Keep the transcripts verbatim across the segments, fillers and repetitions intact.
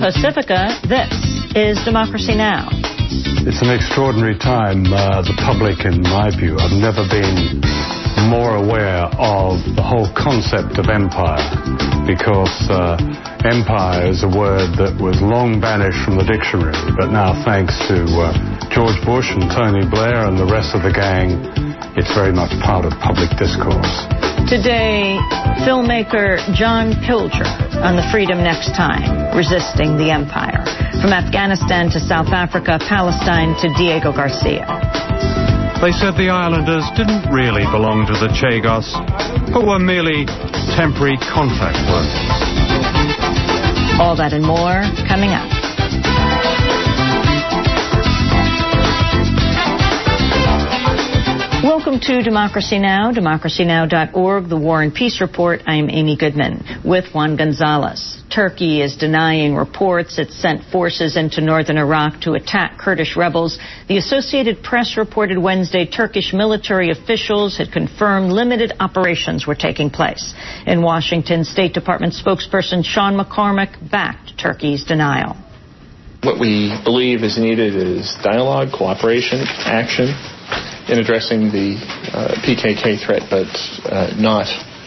Pacifica, this is Democracy Now! It's an extraordinary time. Uh, the public, in my view, have never been more aware of the whole concept of empire, because uh, empire is a word that was long banished from the dictionary, but now, thanks to uh, George Bush and Tony Blair and the rest of the gang, it's very much part of public discourse. Today, filmmaker John Pilger on the Freedom Next Time, Resisting the Empire. From Afghanistan to South Africa, Palestine to Diego Garcia. They said the islanders didn't really belong to the Chagos, but were merely temporary contract workers. All that and more coming up. Welcome to Democracy Now!, democracy now dot org, the War and Peace Report. I'm Amy Goodman with Juan Gonzalez. Turkey is denying reports it sent forces into northern Iraq to attack Kurdish rebels. The Associated Press reported Wednesday Turkish military officials had confirmed limited operations were taking place. In Washington, State Department spokesperson Sean McCormick backed Turkey's denial. What we believe is needed is dialogue, cooperation, action in addressing the uh, P K K threat, but uh, not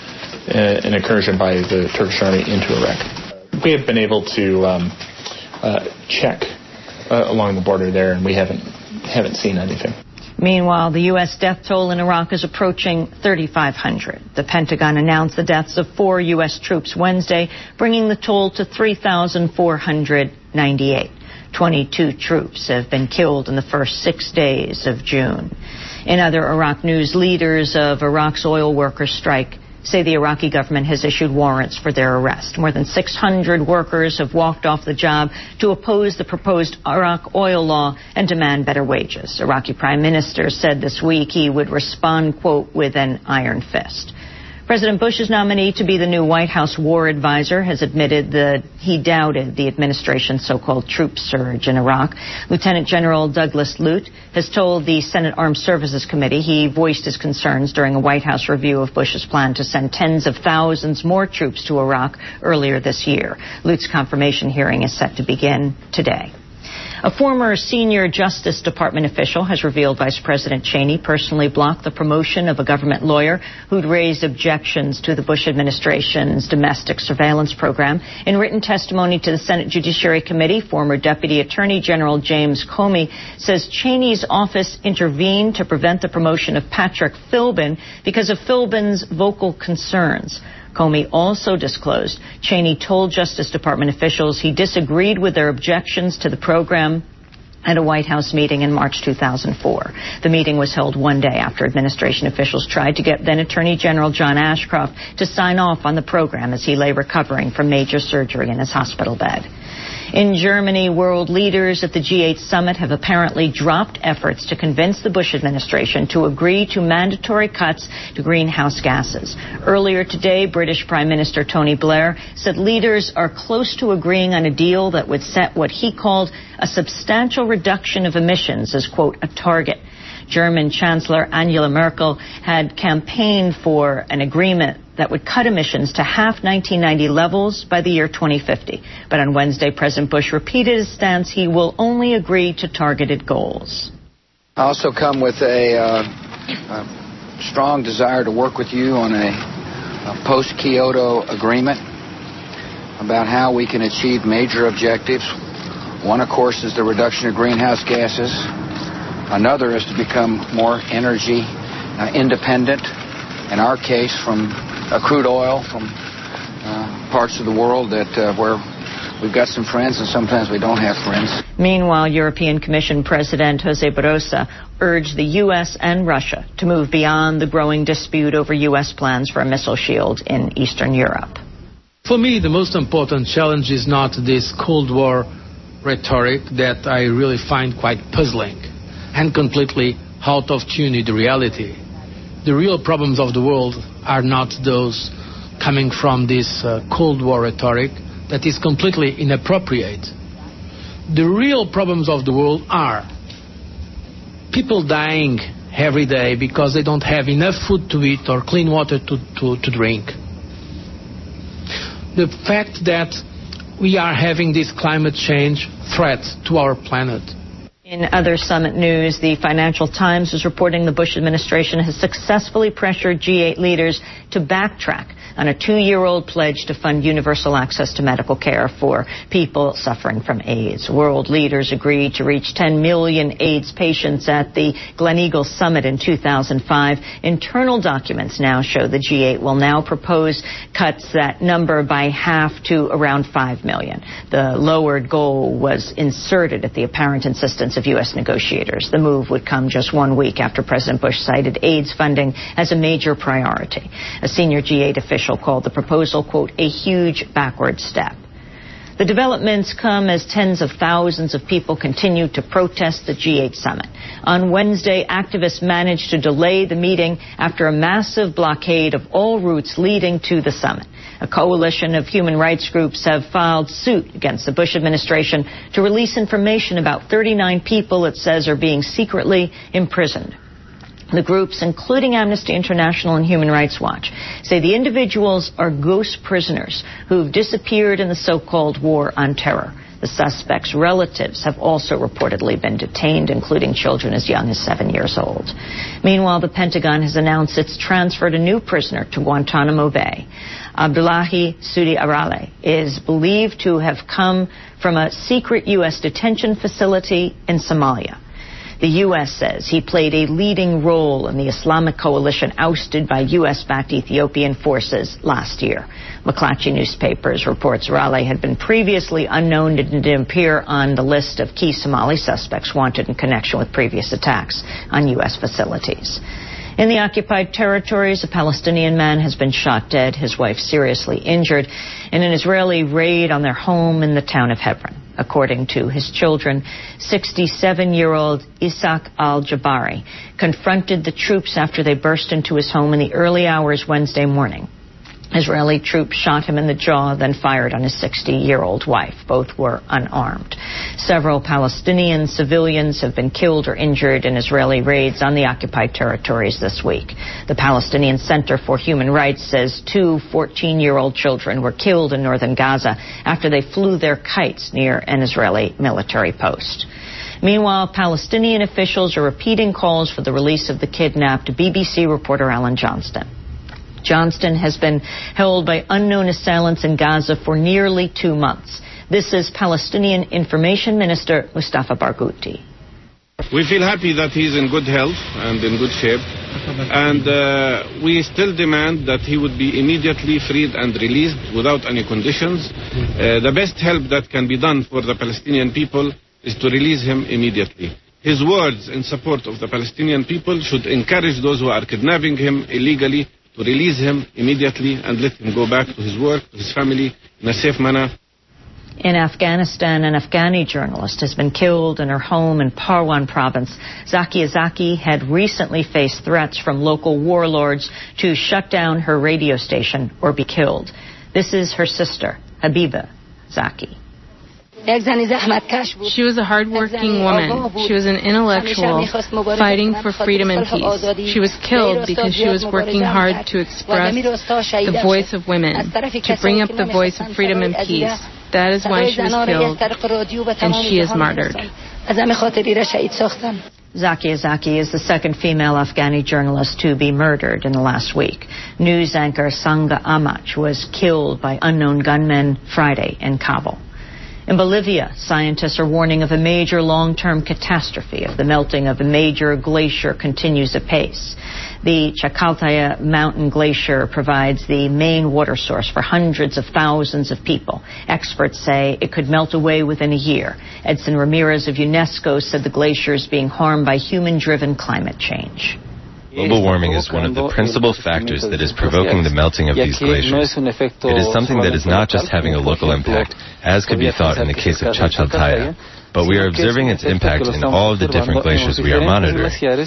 uh, an incursion by the Turkish army into Iraq. We have been able to um, uh, check uh, along the border there, and we haven't haven't seen anything. Meanwhile, the U S death toll in Iraq is approaching thirty-five hundred. The Pentagon announced the deaths of four U S troops Wednesday, bringing the toll to three thousand four hundred ninety-eight. twenty-two troops have been killed in the first six days of June. In other Iraq news, leaders of Iraq's oil workers' strike say the Iraqi government has issued warrants for their arrest. More than six hundred workers have walked off the job to oppose the proposed Iraq oil law and demand better wages. Iraqi Prime Minister said this week he would respond, quote, with an iron fist. President Bush's nominee to be the new White House war advisor has admitted that he doubted the administration's so-called troop surge in Iraq. Lieutenant General Douglas Lute has told the Senate Armed Services Committee he voiced his concerns during a White House review of Bush's plan to send tens of thousands more troops to Iraq earlier this year. Lute's confirmation hearing is set to begin today. A former senior Justice Department official has revealed Vice President Cheney personally blocked the promotion of a government lawyer who'd raised objections to the Bush administration's domestic surveillance program. In written testimony to the Senate Judiciary Committee, former Deputy Attorney General James Comey says Cheney's office intervened to prevent the promotion of Patrick Philbin because of Philbin's vocal concerns. Comey also disclosed Cheney told Justice Department officials he disagreed with their objections to the program at a White House meeting in March two thousand four. The meeting was held one day after administration officials tried to get then Attorney General John Ashcroft to sign off on the program as he lay recovering from major surgery in his hospital bed. In Germany, world leaders at the G eight summit have apparently dropped efforts to convince the Bush administration to agree to mandatory cuts to greenhouse gases. Earlier today, British Prime Minister Tony Blair said leaders are close to agreeing on a deal that would set what he called a substantial reduction of emissions as, quote, a target. German Chancellor Angela Merkel had campaigned for an agreement that would cut emissions to half nineteen ninety levels by the year twenty fifty. But on Wednesday, President Bush repeated his stance he will only agree to targeted goals. I also come with a, uh, a strong desire to work with you on a, a post-Kyoto agreement about how we can achieve major objectives. One, of course, is the reduction of greenhouse gases. Another is to become more energy uh, independent, in our case from uh, crude oil from uh, parts of the world that uh, where we've got some friends and sometimes we don't have friends. Meanwhile, European Commission President Jose Barroso urged the U S and Russia to move beyond the growing dispute over U S plans for a missile shield in Eastern Europe. For me, the most important challenge is not this Cold War rhetoric that I really find quite puzzling and completely out of tune with the reality. The real problems of the world are not those coming from this uh, Cold War rhetoric that is completely inappropriate. The real problems of the world are people dying every day because they don't have enough food to eat or clean water to, to, to drink. The fact that we are having this climate change threat to our planet. In other summit news, the Financial Times is reporting the Bush administration has successfully pressured G eight leaders to backtrack on a two-year-old pledge to fund universal access to medical care for people suffering from AIDS. World leaders agreed to reach ten million AIDS patients at the Gleneagles Summit in two thousand five. Internal documents now show the G eight will now propose cuts that number by half to around five million. The lowered goal was inserted at the apparent insistence of U S negotiators. The move would come just one week after President Bush cited AIDS funding as a major priority. A senior G eight official called the proposal, quote, a huge backward step. The developments come as tens of thousands of people continue to protest the G eight summit. On Wednesday, activists managed to delay the meeting after a massive blockade of all routes leading to the summit. A coalition of human rights groups have filed suit against the Bush administration to release information about thirty-nine people it says are being secretly imprisoned. The groups, including Amnesty International and Human Rights Watch, say the individuals are ghost prisoners who've disappeared in the so-called war on terror. The suspects' relatives have also reportedly been detained, including children as young as seven years old. Meanwhile, the Pentagon has announced it's transferred a new prisoner to Guantanamo Bay. Abdullahi Sudi Arale is believed to have come from a secret U S detention facility in Somalia. The U S says he played a leading role in the Islamic coalition ousted by U S-backed Ethiopian forces last year. McClatchy Newspapers reports Raleigh had been previously unknown and didn't appear on the list of key Somali suspects wanted in connection with previous attacks on U S facilities. In the occupied territories, a Palestinian man has been shot dead, his wife seriously injured, in an Israeli raid on their home in the town of Hebron. According to his children, sixty-seven-year-old Isaac al-Jabari confronted the troops after they burst into his home in the early hours Wednesday morning. Israeli troops shot him in the jaw, then fired on his sixty-year-old wife. Both were unarmed. Several Palestinian civilians have been killed or injured in Israeli raids on the occupied territories this week. The Palestinian Center for Human Rights says two fourteen-year-old children were killed in northern Gaza after they flew their kites near an Israeli military post. Meanwhile, Palestinian officials are repeating calls for the release of the kidnapped B B C reporter Alan Johnston. Johnston has been held by unknown assailants in Gaza for nearly two months. This is Palestinian Information Minister Mustafa Barghouti. We feel happy that he's in good health and in good shape, and uh, we still demand that he would be immediately freed and released without any conditions. Uh, the best help that can be done for the Palestinian people is to release him immediately. His words in support of the Palestinian people should encourage those who are kidnapping him illegally to release him immediately and let him go back to his work, to his family, in a safe manner. In Afghanistan, an Afghani journalist has been killed in her home in Parwan province. Zakia Zaki had recently faced threats from local warlords to shut down her radio station or be killed. This is her sister, Habiba Zaki. She was a hard-working woman. She was an intellectual fighting for freedom and peace. She was killed because she was working hard to express the voice of women, to bring up the voice of freedom and peace. That is why she was killed, and she is martyred. Zakia Zaki is the second female Afghani journalist to be murdered in the last week. News anchor Sanga Amach was killed by unknown gunmen Friday in Kabul. In Bolivia, scientists are warning of a major long-term catastrophe if the melting of a major glacier continues apace. The Chacaltaya mountain glacier provides the main water source for hundreds of thousands of people. Experts say it could melt away within a year. Edson Ramirez of UNESCO said the glacier is being harmed by human-driven climate change. Global warming is one of the principal factors that is provoking the melting of these glaciers. It is something that is not just having a local impact, as could be thought in the case of Chacaltaya, but we are observing its impact in all of the different glaciers we are monitoring.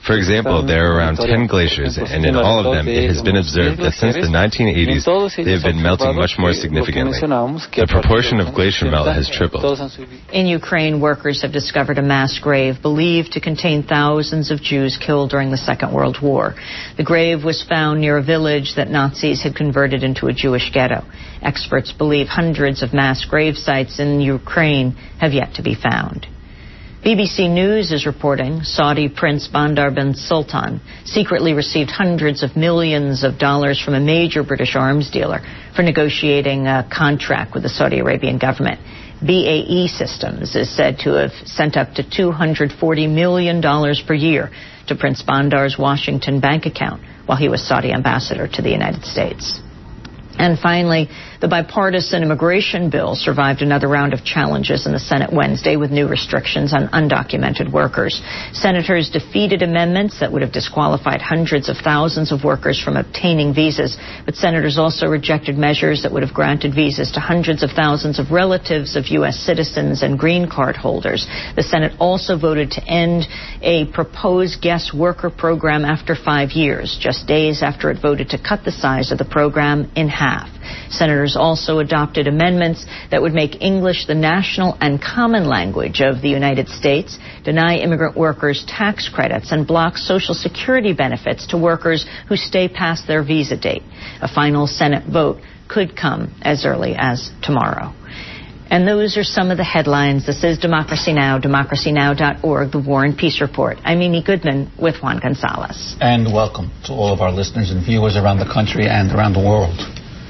For example, there are around ten glaciers, and in all of them it has been observed that since the nineteen eighties they have been melting much more significantly. The proportion of glacier melt has tripled. In Ukraine, workers have discovered a mass grave believed to contain thousands of Jews killed during the Second World War. The grave was found near a village that Nazis had converted into a Jewish ghetto. Experts believe hundreds of mass grave sites in Ukraine have yet to be found. B B C News is reporting Saudi Prince Bandar bin Sultan secretly received hundreds of millions of dollars from a major British arms dealer for negotiating a contract with the Saudi Arabian government. B A E Systems is said to have sent up to two hundred forty million dollars per year to Prince Bandar's Washington bank account while he was Saudi ambassador to the United States. And finally, the bipartisan immigration bill survived another round of challenges in the Senate Wednesday with new restrictions on undocumented workers. Senators defeated amendments that would have disqualified hundreds of thousands of workers from obtaining visas, but senators also rejected measures that would have granted visas to hundreds of thousands of relatives of U S citizens and green card holders. The Senate also voted to end a proposed guest worker program after five years, just days after it voted to cut the size of the program in half. Senators also adopted amendments that would make English the national and common language of the United States, deny immigrant workers tax credits, and block Social Security benefits to workers who stay past their visa date. A final Senate vote could come as early as tomorrow. And those are some of the headlines. This is Democracy Now!, democracy now dot org, the War and Peace Report. I'm Amy Goodman with Juan Gonzalez. And welcome to all of our listeners and viewers around the country and around the world.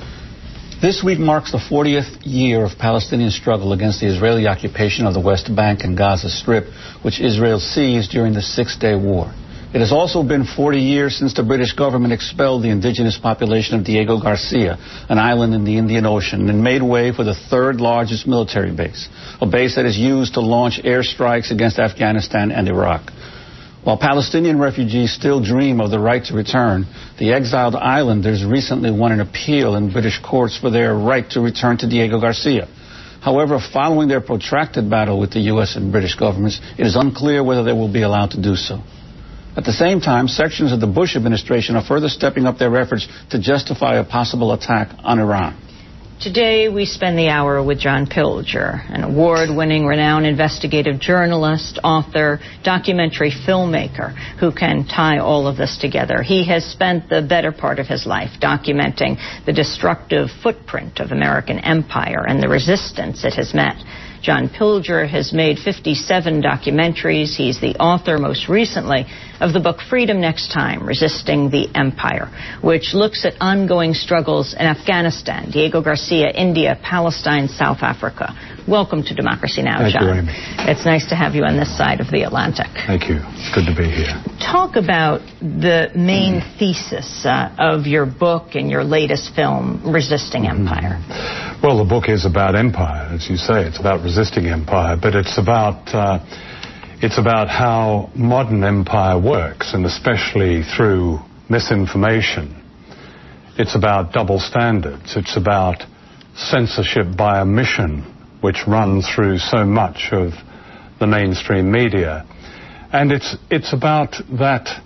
This week marks the fortieth year of Palestinian struggle against the Israeli occupation of the West Bank and Gaza Strip, which Israel seized during the Six-Day War. It has also been forty years since the British government expelled the indigenous population of Diego Garcia, an island in the Indian Ocean, and made way for the third largest military base, a base that is used to launch airstrikes against Afghanistan and Iraq. While Palestinian refugees still dream of the right to return, the exiled islanders recently won an appeal in British courts for their right to return to Diego Garcia. However, following their protracted battle with the U S and British governments, it is unclear whether they will be allowed to do so. At the same time, sections of the Bush administration are further stepping up their efforts to justify a possible attack on Iran. Today, we spend the hour with John Pilger, an award-winning, renowned investigative journalist, author, documentary filmmaker who can tie all of this together. He has spent the better part of his life documenting the destructive footprint of American empire and the resistance it has met. John Pilger has made fifty-seven documentaries. He's the author, most recently, of the book Freedom Next Time, Resisting the Empire, which looks at ongoing struggles in Afghanistan, Diego Garcia, India, Palestine, South Africa. Welcome to Democracy Now!, Thank John. you, Amy. It's nice to have you on this side of the Atlantic. Thank you. It's good to be here. Talk about the main mm. thesis uh, of your book and your latest film, Resisting mm. Empire. Well, the book is about empire, as you say. It's about resisting empire, but it's about uh, it's about how modern empire works, and especially through misinformation. It's about double standards. It's about censorship by omission, which runs through so much of the mainstream media. And it's it's about that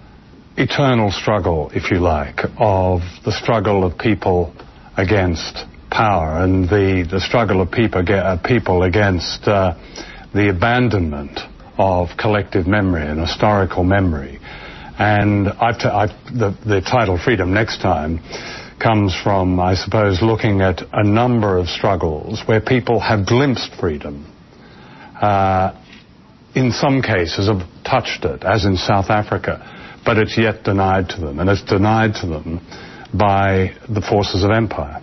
eternal struggle, if you like, of the struggle of people against power, and the, the struggle of people, uh, people against uh, the abandonment of collective memory and historical memory. And I've t- I've, the, the title Freedom Next Time comes from, I suppose, looking at a number of struggles where people have glimpsed freedom. Uh, in some cases have touched it, as in South Africa, but it's yet denied to them, and it's denied to them by the forces of empire.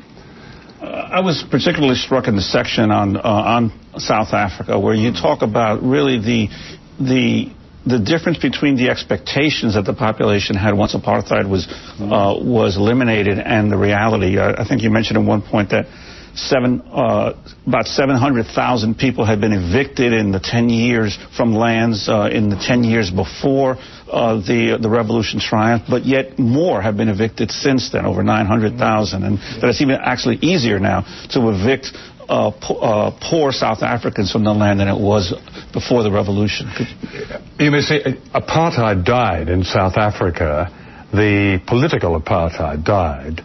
Uh, I was particularly struck in the section on uh, on South Africa, where you talk about really the the the difference between the expectations that the population had once apartheid was uh, was eliminated and the reality. Uh, I think you mentioned at one point that seven, uh, about seven hundred thousand people had been evicted in the ten years from lands uh, in the ten years before uh, the the revolution triumphed, but yet more have been evicted since then, over nine hundred thousand, and that it's even actually easier now to evict uh, po uh, poor South Africans from the land than it was before the revolution. You may say apartheid died in South Africa. The political apartheid died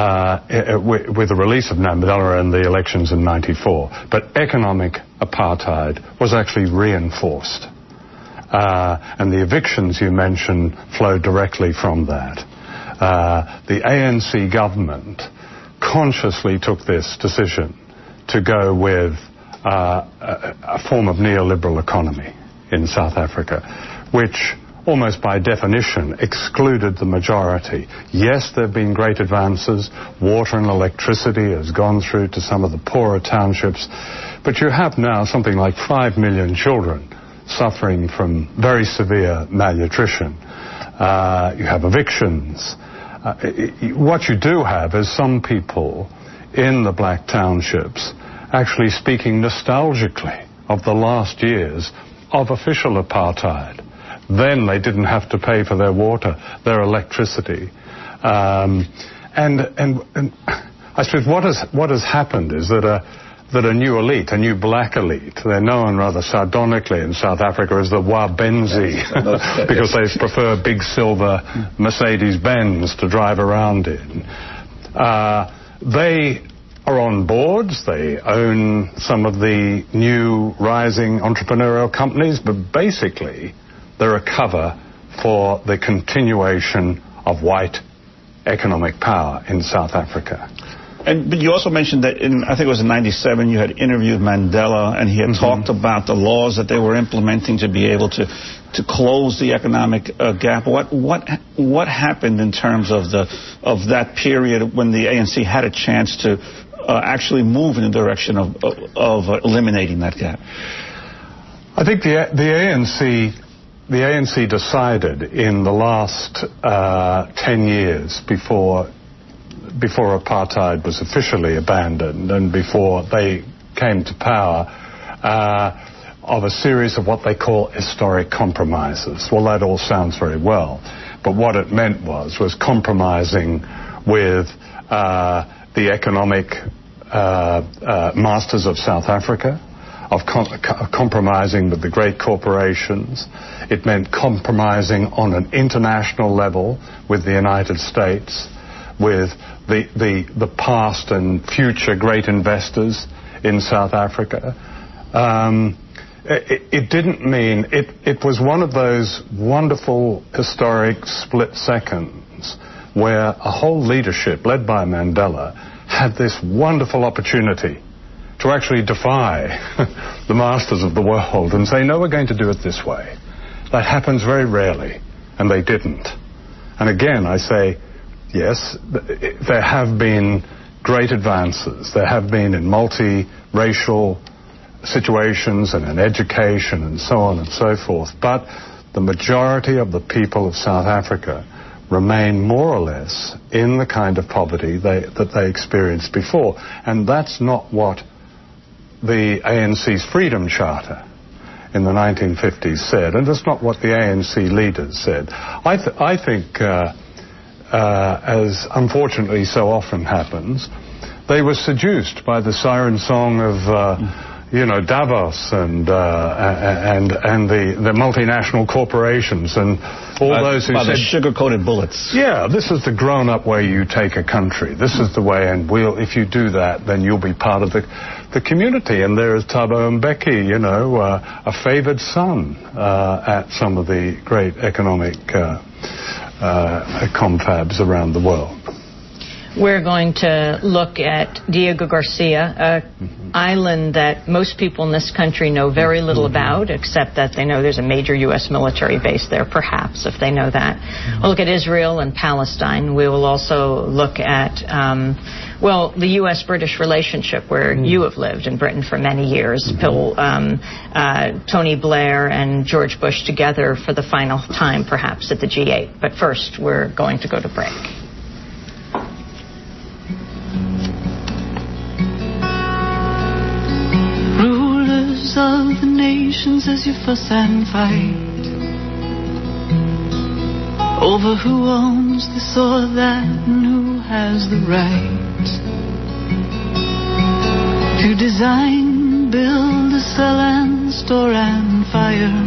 uh, with the release of Mandela and the elections in ninety-four. But economic apartheid was actually reinforced. Uh, and the evictions you mentioned flowed directly from that. Uh, the A N C government consciously took this decision to go with uh, a, a form of neoliberal economy in South Africa, which almost by definition excluded the majority. Yes, there have been great advances. Water and electricity has gone through to some of the poorer townships. But you have now something like five million children suffering from very severe malnutrition. Uh, you have evictions. Uh, it, what you do have is some people in the black townships actually speaking nostalgically of the last years of official apartheid. Then they didn't have to pay for their water, their electricity. Um, and, and, and I suppose what has, what has happened is that a, that a new elite, a new black elite, they're known rather sardonically in South Africa as the Wabenzi, yes, because they prefer big silver Mercedes-Benz to drive around in. Uh, they are on boards, they own some of the new rising entrepreneurial companies, but basically they're a cover for the continuation of white economic power in South Africa. And, but you also mentioned that in, I think it was in ninety-seven, you had interviewed Mandela, and he had mm-hmm. talked about the laws that they were implementing to be able to, to close the economic uh, gap. What, what, what happened in terms of, the, of that period when the A N C had a chance to uh, actually move in the direction of, of, of eliminating that gap? I think the, the A N C... The A N C decided in the last uh, ten years before before apartheid was officially abandoned and before they came to power uh, of a series of what they call historic compromises. Well, that all sounds very well, but what it meant was was compromising with uh, the economic uh, uh, masters of South Africa, of com compromising with the great corporations. It meant compromising on an international level with the United States, with the, the, the past and future great investors in South Africa. Um, it, it didn't mean, it, it was one of those wonderful historic split seconds where a whole leadership led by Mandela had this wonderful opportunity to actually defy the masters of the world and say, no, we're going to do it this way. That happens very rarely, and they didn't. And again, I say, yes, there have been great advances. There have been in multi-racial situations and in education and so on and so forth. But the majority of the people of South Africa remain more or less in the kind of poverty they, that they experienced before. And that's not what the A N C's Freedom Charter in the nineteen fifties said, and that's not what the A N C leaders said. I, th I think, uh, uh, as unfortunately so often happens, they were seduced by the siren song of, uh, you know, Davos and uh, and and the the multinational corporations and all by, those who by said the sugar-coated bullets. Yeah, this is the grown-up way you take a country. This is the way, and we'll if you do that, then you'll be part of the the community. And there is Thabo Mbeki, you know, uh, a favoured son uh, at some of the great economic uh, uh, confabs around the world. We're going to look at Diego Garcia, a mm-hmm. island that most people in this country know very little mm-hmm. about, except that they know there's a major U S military base there, perhaps, if they know that. Mm-hmm. We'll look at Israel and Palestine. We will also look at, um, well, the U S British relationship, where mm-hmm. you have lived in Britain for many years. Mm-hmm. Bill, um, uh, Tony Blair and George Bush together for the final time, perhaps, at the G eight. But first, we're going to go to break. nations as you fuss and fight over who owns this or that and who has the right to design, build, sell and store and fire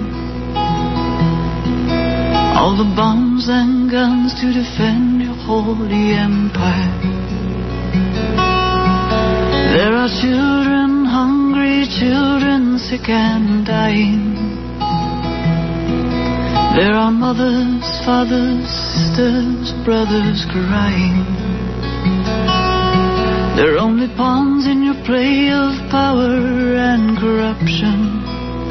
all the bombs and guns to defend your holy empire. There are children, hungry children, sick and dying. There are mothers, fathers, sisters, brothers crying. They're only pawns in your play of power and corruption.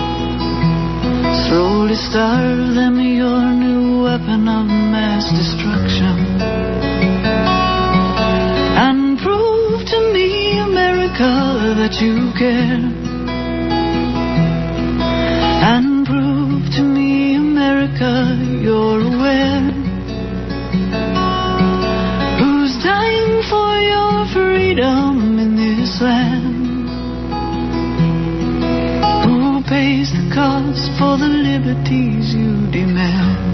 Slowly starve them, your new weapon of mass destruction. And prove to me, America, that you care. And prove to me, America, you're aware. Who's dying for your freedom in this land? Who pays the cost for the liberties you demand?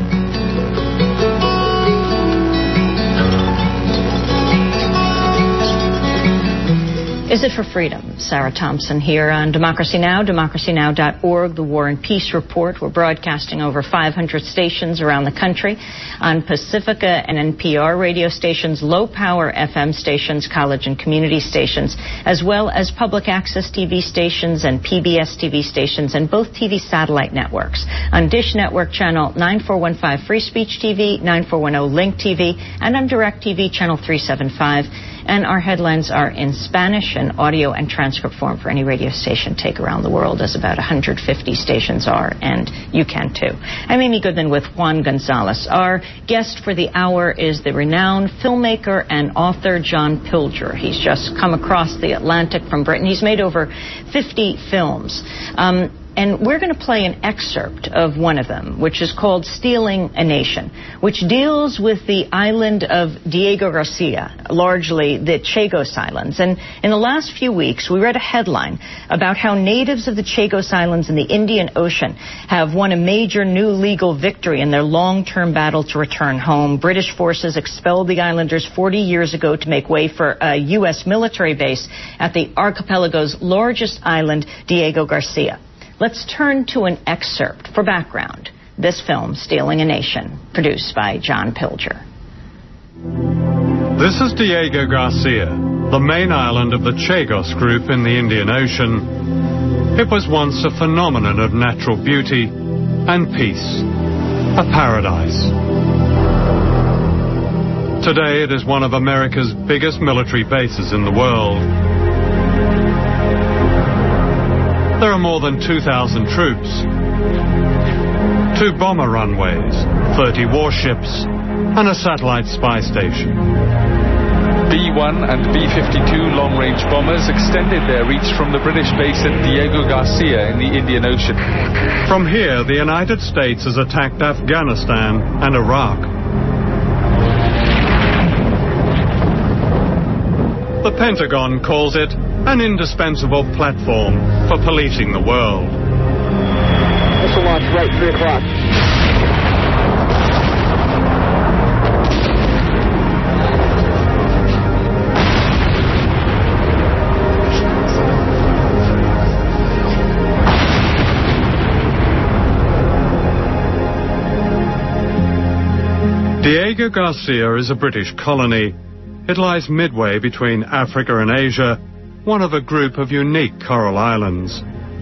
Is it for freedom? Sarah Thompson here on Democracy Now!, democracy now dot org, the War and Peace Report. We're broadcasting over five hundred stations around the country on Pacifica and N P R radio stations, low-power F M stations, college and community stations, as well as public access T V stations and P B S T V stations and both T V satellite networks. On Dish Network Channel nine four one five Free Speech T V, nine four one zero Link T V, and on DirecTV Channel three seventy-five. And our headlines are in Spanish and audio and transcript form for any radio station take around the world, as about one hundred fifty stations are, and you can too. I'm Amy Goodman with Juan Gonzalez. Our guest for the hour is the renowned filmmaker and author John Pilger. He's just come across the Atlantic from Britain. He's made over fifty films. Um, And we're going to play an excerpt of one of them, which is called Stealing a Nation, which deals with the island of Diego Garcia, largely the Chagos Islands. And in the last few weeks, we read a headline about how natives of the Chagos Islands in the Indian Ocean have won a major new legal victory in their long-term battle to return home. British forces expelled the islanders forty years ago to make way for a U S military base at the archipelago's largest island, Diego Garcia. Let's turn to an excerpt for background. This film, Stealing a Nation, produced by John Pilger. This is Diego Garcia, the main island of the Chagos group in the Indian Ocean. It was once a phenomenon of natural beauty and peace, a paradise. Today it is one of America's biggest military bases in the world. There are more than two thousand troops, two bomber runways, thirty warships, and a satellite spy station. B one and B fifty-two long-range bombers extended their reach from the British base at Diego Garcia in the Indian Ocean. From here, the United States has attacked Afghanistan and Iraq. The Pentagon calls it an indispensable platform for policing the world. Missile launch right, three o'clock. Diego Garcia is a British colony. It lies midway between Africa and Asia, one of a group of unique coral islands.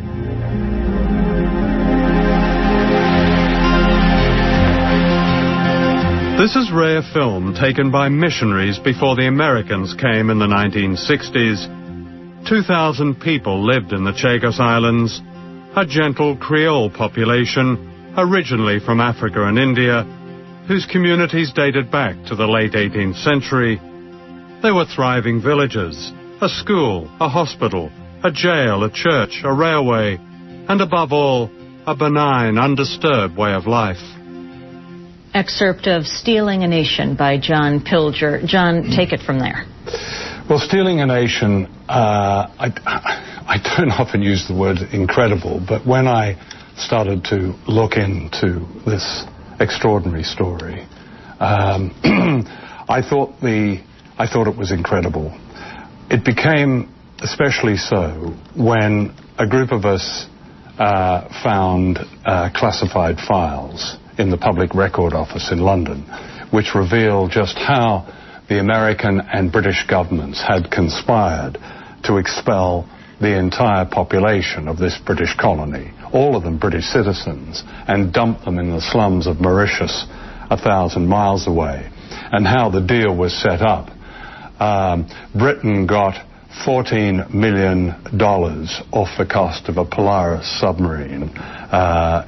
This is rare film taken by missionaries before the Americans came in the nineteen sixties. two thousand people lived in the Chagos Islands, a gentle Creole population originally from Africa and India, whose communities dated back to the late eighteenth century. They were thriving villages, a school, a hospital, a jail, a church, a railway, and above all, a benign, undisturbed way of life. Excerpt of Stealing a Nation by John Pilger. John, take it from there. Well, Stealing a Nation, uh, I, I don't often use the word incredible, but when I started to look into this extraordinary story, um, I thought the I thought it was incredible. It became especially so when a group of us uh, found uh, classified files in the Public Record Office in London, which revealed just how the American and British governments had conspired to expel the entire population of this British colony, all of them British citizens, and dump them in the slums of Mauritius, a thousand miles away, and how the deal was set up. Um, Britain got fourteen million dollars off the cost of a Polaris submarine uh,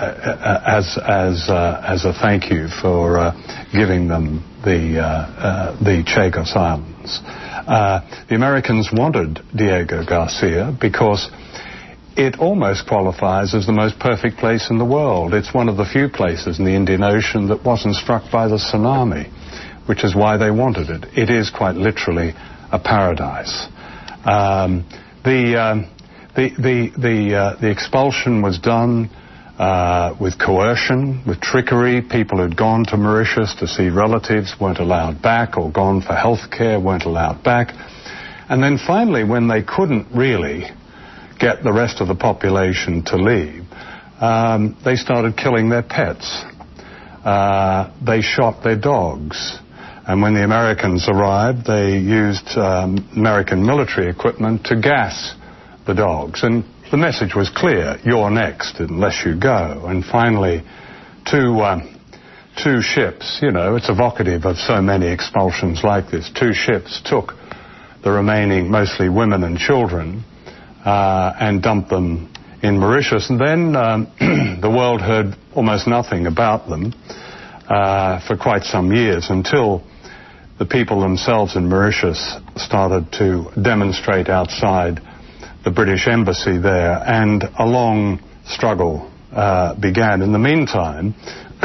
as as uh, as a thank you for uh, giving them the uh, uh, the Chagos Islands. Uh, the Americans wanted Diego Garcia because it almost qualifies as the most perfect place in the world. It's one of the few places in the Indian Ocean that wasn't struck by the tsunami, which is why they wanted it. It is quite literally a paradise. Um, the, um, the the the uh, the expulsion was done uh, with coercion, with trickery. People who'd gone to Mauritius to see relatives weren't allowed back, or gone for health care weren't allowed back. And then finally, when they couldn't really get the rest of the population to leave, um, they started killing their pets. Uh, they shot their dogs. And when the Americans arrived, they used um, American military equipment to gas the dogs. And the message was clear: you're next unless you go. And finally, two, um, two ships, you know, it's evocative of so many expulsions like this, two ships took the remaining, mostly women and children, uh, and dumped them in Mauritius. And then um, the world heard almost nothing about them uh, for quite some years, until the people themselves in Mauritius started to demonstrate outside the British embassy there, and a long struggle uh, began. In the meantime,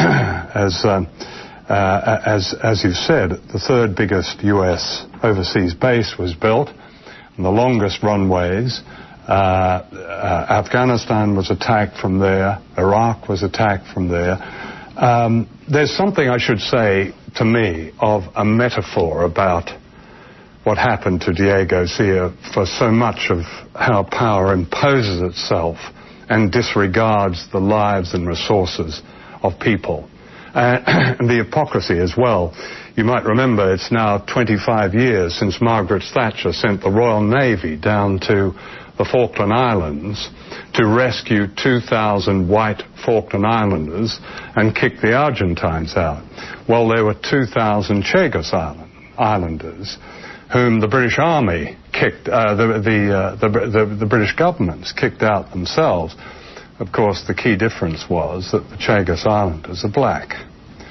as, uh, uh, as, as you've said, the third biggest U S overseas base was built, and the longest runways. Uh, uh, Afghanistan was attacked from there. Iraq was attacked from there. Um, there's something, I should say, to me, of a metaphor about what happened to Diego Garcia for so much of how power imposes itself and disregards the lives and resources of people. Uh, and the hypocrisy as well. You might remember it's now twenty-five years since Margaret Thatcher sent the Royal Navy down to the Falkland Islands to rescue two thousand white Falkland Islanders and kick the Argentines out. Well, there were two thousand Chagos Island, Islanders whom the British Army kicked, uh, the, the, uh, the, the, the British governments kicked out themselves. Of course, the key difference was that the Chagos Islanders are black.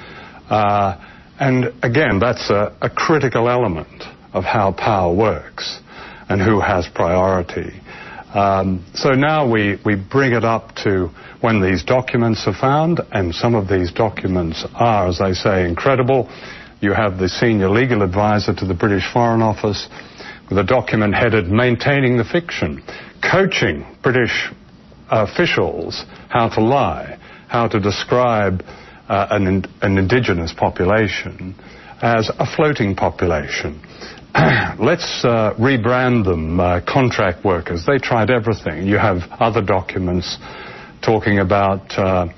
Uh, and again, that's a, a critical element of how power works and who has priority. Um, so now we, we bring it up to when these documents are found, and some of these documents are, as I say, incredible. You have the senior legal advisor to the British Foreign Office with a document headed "Maintaining the Fiction," coaching British officials how to lie, how to describe uh, an, an indigenous population as a floating population. Let's uh, rebrand them uh, contract workers. They tried everything. You have other documents talking about uh,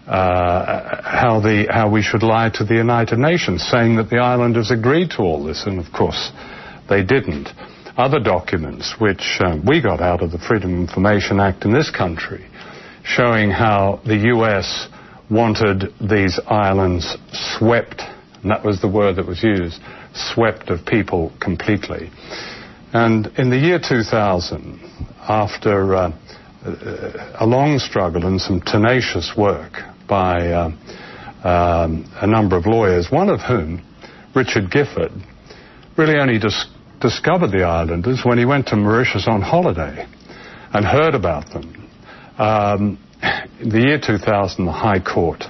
uh, how the how we should lie to the United Nations, saying that the islanders agreed to all this, and of course they didn't. Other documents which uh, we got out of the Freedom of Information Act in this country, showing how the U S wanted these islands swept, and that was the word that was used, swept of people completely. And in the year two thousand, after uh, a long struggle and some tenacious work by uh, um, a number of lawyers, one of whom, Richard Gifford, really only dis- discovered the islanders when he went to Mauritius on holiday and heard about them. Um, in the year two thousand, the High Court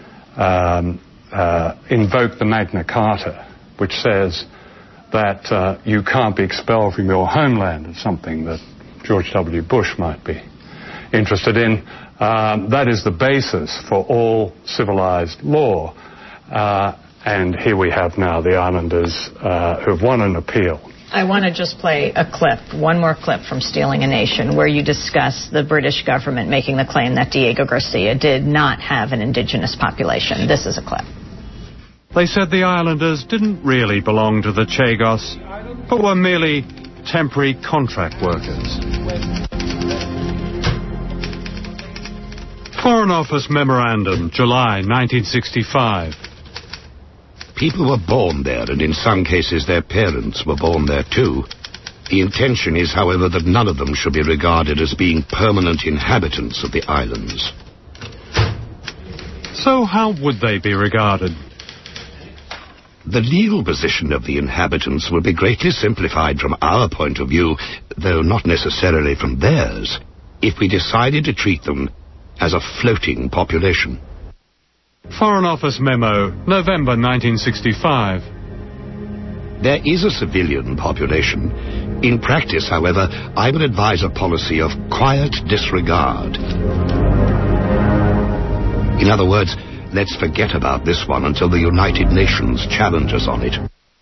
um, uh, invoked the Magna Carta, which says that uh, you can't be expelled from your homeland. It's something that George W. Bush might be interested in. Um, that is the basis for all civilized law. Uh, and here we have now the islanders uh, who have won an appeal. I want to just play a clip, one more clip from Stealing a Nation, where you discuss the British government making the claim that Diego Garcia did not have an indigenous population. This is a clip. They said the islanders didn't really belong to the Chagos, but were merely temporary contract workers. Foreign Office Memorandum, July nineteen sixty-five. People were born there, and in some cases their parents were born there too. The intention is, however, that none of them should be regarded as being permanent inhabitants of the islands. So how would they be regarded? The legal position of the inhabitants will be greatly simplified from our point of view, though not necessarily from theirs, if we decided to treat them as a floating population. Foreign Office Memo, November nineteen sixty-five. There is a civilian population. In practice, however, I would advise a policy of quiet disregard. In other words, let's forget about this one until the United Nations challenge us on it.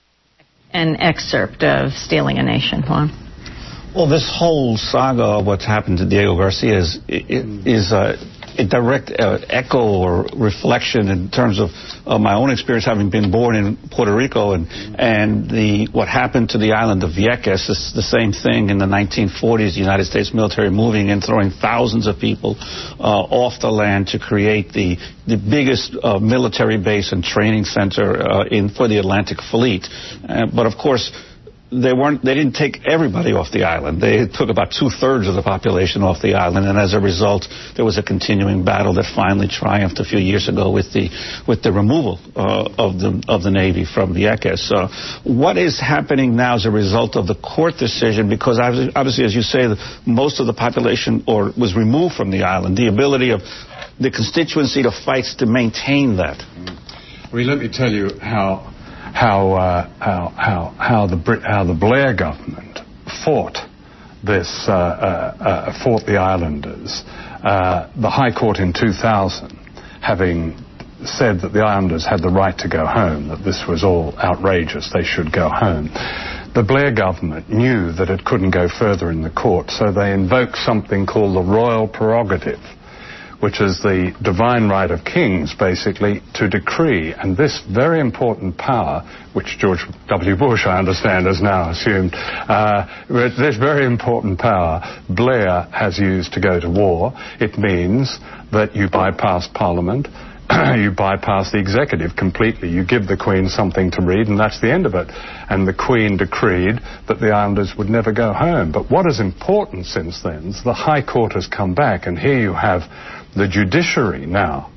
An excerpt of Stealing a Nation, Juan. Well, this whole saga of what's happened to Diego Garcia is, is uh, a direct uh, echo or reflection in terms of uh, my own experience having been born in Puerto Rico, and and the what happened to the island of Vieques is the same thing in the nineteen forties. The United States military moving in, throwing thousands of people uh, off the land to create the the biggest uh, military base and training center uh, in for the Atlantic Fleet. Uh, but of course, They weren't. They didn't take everybody off the island. They took about two-thirds of the population off the island, and as a result, there was a continuing battle that finally triumphed a few years ago with the with the removal uh, of the of the Navy from Vieques. So, what is happening now as a result of the court decision? Because obviously, as you say, most of the population or was removed from the island. The ability of the constituency to fight to maintain that. Well, let me tell you how. How, uh, how how how the Brit how the Blair government fought this uh, uh, uh, fought the islanders. Uh, the High Court in two thousand, having said that the islanders had the right to go home, that this was all outrageous, they should go home. The Blair government knew that it couldn't go further in the court, so they invoked something called the royal prerogative, which is the divine right of kings, basically, to decree. And this very important power, which George W. Bush, I understand, has now assumed, uh, this very important power Blair has used to go to war. It means that you bypass Parliament, you bypass the executive completely. You give the Queen something to read, and that's the end of it. And the Queen decreed that the islanders would never go home. But what is important since then is the High Court has come back, and here you have the judiciary now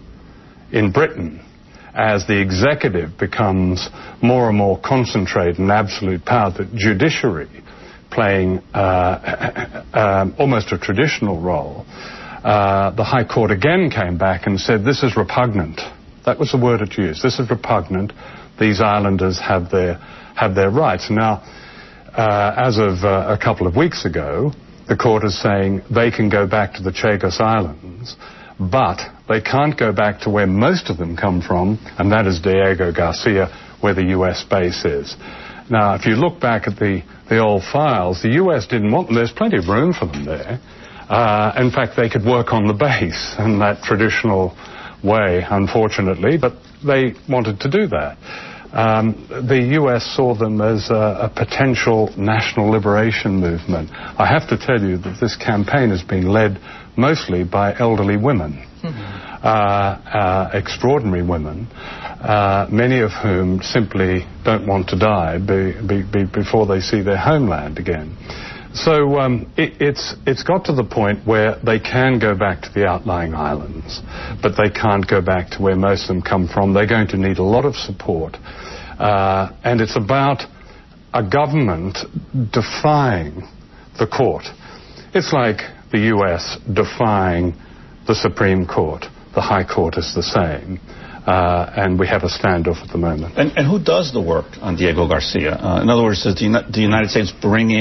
in Britain, as the executive becomes more and more concentrated in absolute power, the judiciary playing uh, um, almost a traditional role. Uh, the High Court again came back and said, this is repugnant. That was the word it used. This is repugnant. These islanders have their have their rights. Now, uh, as of uh, a couple of weeks ago, the court is saying they can go back to the Chagos Islands, but they can't go back to where most of them come from, and that is Diego Garcia, where the U S base is. Now, if you look back at the, the old files, the U S didn't want them. There's plenty of room for them there. Uh, in fact, they could work on the base in that traditional way, unfortunately, but they wanted to do that. Um, the U S saw them as a, a potential national liberation movement. I have to tell you that this campaign has been led mostly by elderly women, mm-hmm. uh, uh, extraordinary women, uh, many of whom simply don't want to die be, be, be before they see their homeland again. So um, it, it's it's got to the point where they can go back to the outlying islands, but they can't go back to where most of them come from. They're going to need a lot of support. Uh, and it's about a government defying the court. It's like the U S defying the Supreme Court. The High Court is the same. Uh, and we have a standoff at the moment. And, and who does the work on Diego Garcia? Uh, in other words, does the, the United States bring in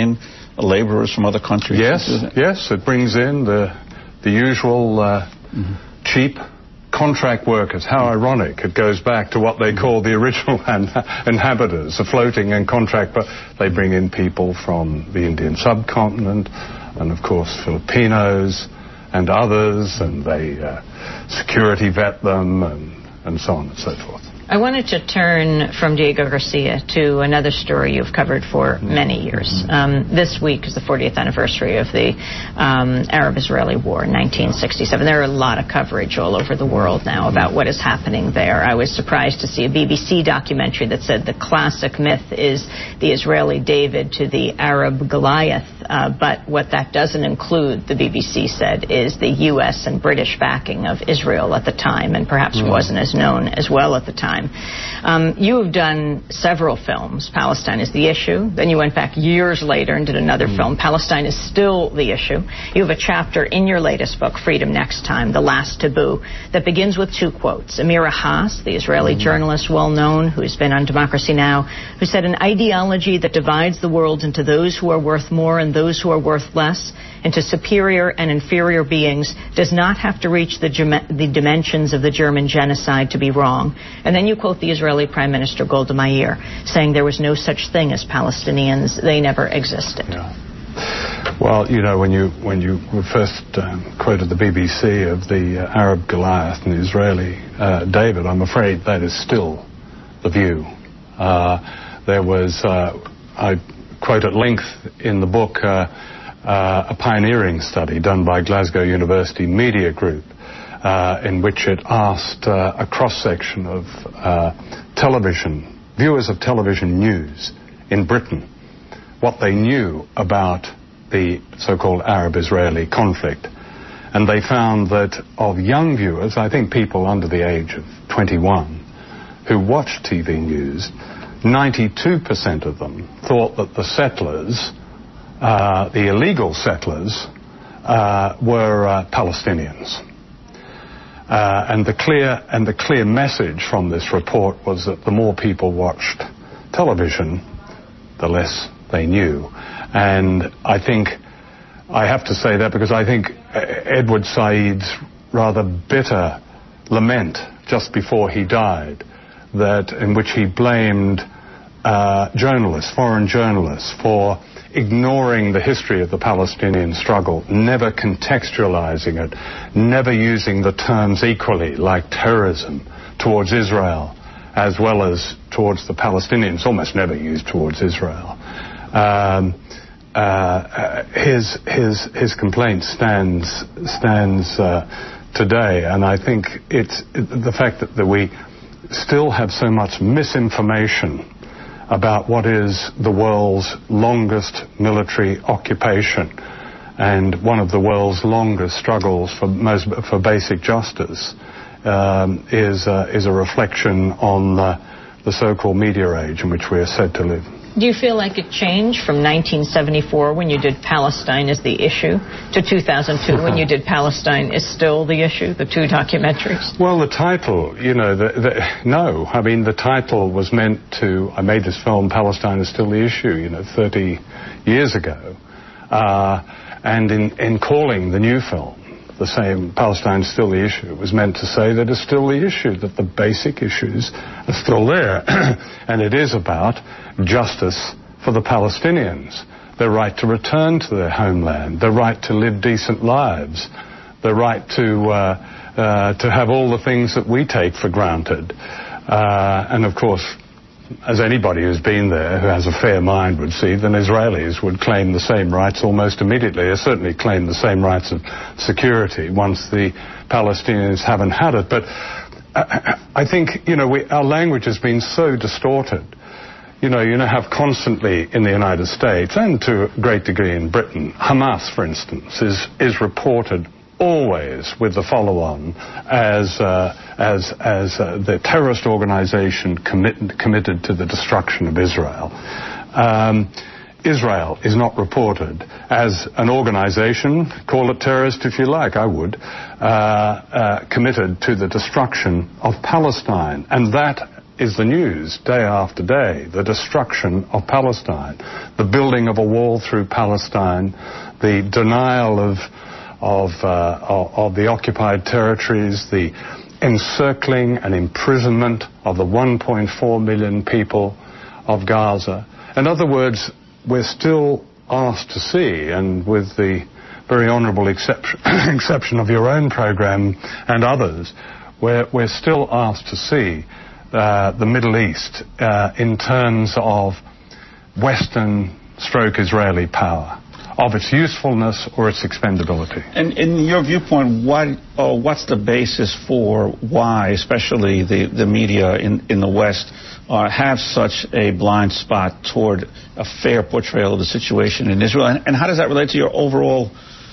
laborers from other countries? Yes, yes, it brings in the the usual uh, mm-hmm. cheap contract workers. How ironic. It goes back to what they call the original inhabitants, the floating and contract, but they bring in people from the Indian subcontinent and, of course, Filipinos and others, and they uh, security vet them and, and so on and so forth. I wanted to turn from Diego Garcia to another story you've covered for many years. Um, this week is the fortieth anniversary of the um, Arab-Israeli War in nineteen sixty-seven. There are a lot of coverage all over the world now about what is happening there. I was surprised to see a B B C documentary that said the classic myth is the Israeli David to the Arab Goliath. Uh, but what that doesn't include, the B B C said, is the U S and British backing of Israel at the time, and perhaps mm. wasn't as known as well at the time. Um, you have done several films. Palestine is the issue. Then you went back years later and did another mm. film. Palestine is still the issue. You have a chapter in your latest book, Freedom Next Time, The Last Taboo, that begins with two quotes. Amira Haas, the Israeli mm. journalist well known, who's been on Democracy Now!, who said, an ideology that divides the world into those who are worth more and those who are worth less, into superior and inferior beings, does not have to reach the, the dimensions of the German genocide to be wrong. And then you quote the Israeli Prime Minister Golda Meir, saying there was no such thing as Palestinians. They never existed. Yeah. Well, you know, when you when you first um, quoted the B B C of the uh, Arab Goliath and the Israeli uh, David, I'm afraid that is still the view. Uh, there was, uh, I quote at length in the book, uh, Uh, a pioneering study done by Glasgow University Media Group uh, in which it asked uh, a cross-section of uh, television, viewers of television news in Britain, what they knew about the so-called Arab-Israeli conflict. And they found that of young viewers, I think people under the age of twenty-one, who watched T V news, ninety-two percent of them thought that the settlers Uh, the illegal settlers uh, were uh, Palestinians, uh, and the clear and the clear message from this report was that the more people watched television, the less they knew. And I think I have to say that because I think Edward Said's rather bitter lament just before he died, that in which he blamed uh, journalists, foreign journalists, for ignoring the history of the Palestinian struggle, never contextualizing it, never using the terms equally, like terrorism, towards Israel, as well as towards the Palestinians, almost never used towards Israel. Um, uh, his his his complaint stands stands uh, today, and I think it's it, the fact that, that we still have so much misinformation about what is the world's longest military occupation and one of the world's longest struggles for most for basic justice um, is uh, is a reflection on uh, the so-called media age in which we are said to live. Do you feel like it changed from nineteen seventy-four, when you did Palestine is the issue, to two thousand two, when you did Palestine is still the issue, the two documentaries? Well, the title, you know, the, the, no. I mean, the title was meant to, I made this film, Palestine is Still the Issue, you know, thirty years ago. Uh, and in, in calling the new film the same, Palestine is Still the Issue, it was meant to say that it's still the issue, that the basic issues are still there. And it is about justice for the Palestinians, their right to return to their homeland, their right to live decent lives, their right to uh, uh, to have all the things that we take for granted. Uh, and of course, as anybody who's been there, who has a fair mind would see, then Israelis would claim the same rights almost immediately. They certainly claim the same rights of security once the Palestinians haven't had it. But I, I think, you know, we, our language has been so distorted. You know, you know, have constantly in the United States and to a great degree in Britain, Hamas, for instance, is is reported always with the follow-on as uh, as as uh, the terrorist organization commit, committed to the destruction of Israel. Um, Israel is not reported as an organization, call it terrorist if you like, I would, uh, uh, committed to the destruction of Palestine, and that is the news day after day, the destruction of Palestine, the building of a wall through Palestine, the denial of, of, uh, of, of the occupied territories, the encircling and imprisonment of the one point four million people of Gaza. In other words, we're still asked to see, and with the very honourable exception, exception of your own programme and others, we're, we're still asked to see uh, the Middle East uh, in terms of Western stroke Israeli power, of its usefulness or its expendability. And in your viewpoint, what, oh, what's the basis for why, especially the, the media in, in the West, uh, have such a blind spot toward a fair portrayal of the situation in Israel? And, and how does that relate to your overall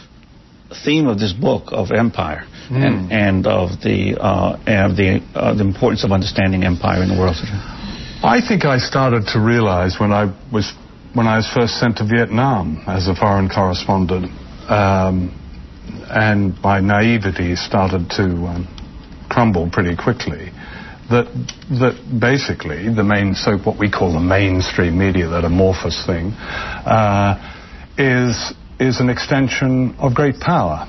theme of this book of empire mm. and, and of the, uh, and the, uh, the importance of understanding empire in the world today? I think I started to realize when I was when I was first sent to Vietnam as a foreign correspondent, um, and my naivety started to um, crumble pretty quickly, that that basically the main, so what we call the mainstream media, that amorphous thing, uh, is is an extension of great power.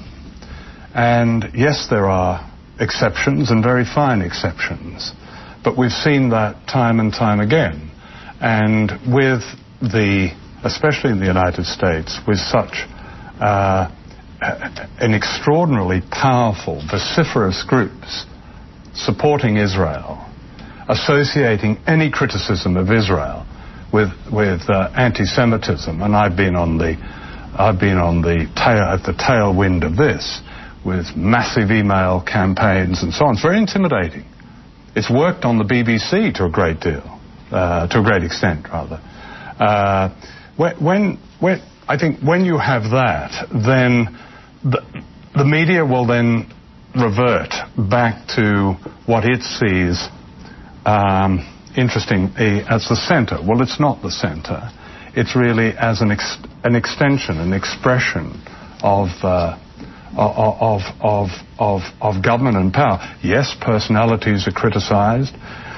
And yes, there are exceptions, and very fine exceptions, but we've seen that time and time again. And with the, especially in the United States, with such uh, an extraordinarily powerful, vociferous groups supporting Israel, associating any criticism of Israel with with uh, anti-Semitism, and I've been on the I've been on the tail at the tailwind of this, with massive email campaigns and so on. It's very intimidating. It's worked on the B B C to a great deal, uh, to a great extent, rather. Uh, when, when, I think when you have that, then the, the media will then revert back to what it sees um, interesting as the center. Well, it's not the center. It's really as an ex, an extension, an expression of, uh, of, of, of, of government and power. Yes, personalities are criticized.